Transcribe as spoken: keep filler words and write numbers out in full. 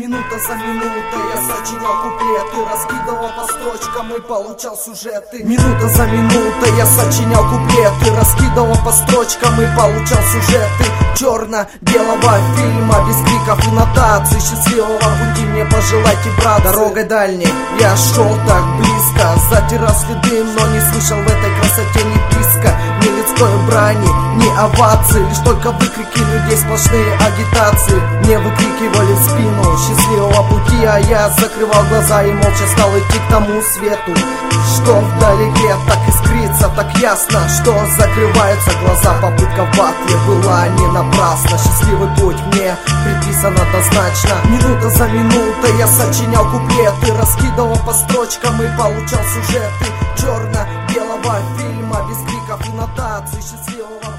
Минута за минутой я сочинял куплеты, раскидывал по строчкам и получал сюжеты. Минута за минутой я сочинял куплеты, раскидывал по строчкам и получал сюжеты. Черно-белого фильма, без криков и нотаций. Счастливого пути мне пожелайте, брат. Дорогой дальней я шел так близко, затирал следы, но не слышал в этой красоте ни писка, ни людской брани, ни овации. Лишь только выкрики людей, сплошные агитации мне выкрикивали в спину счастливого пути, а я закрывал глаза и молча стал идти к тому свету, что вдалеке так искрится, так ясно, что закрываются глаза. Попытка в батле была не напрасна, счастливый путь мне предписан однозначно. Минута за минутой я сочинял куплеты, раскидывал по строчкам и получал сюжеты черно-белого фильма, без криков и нотаций. Счастливого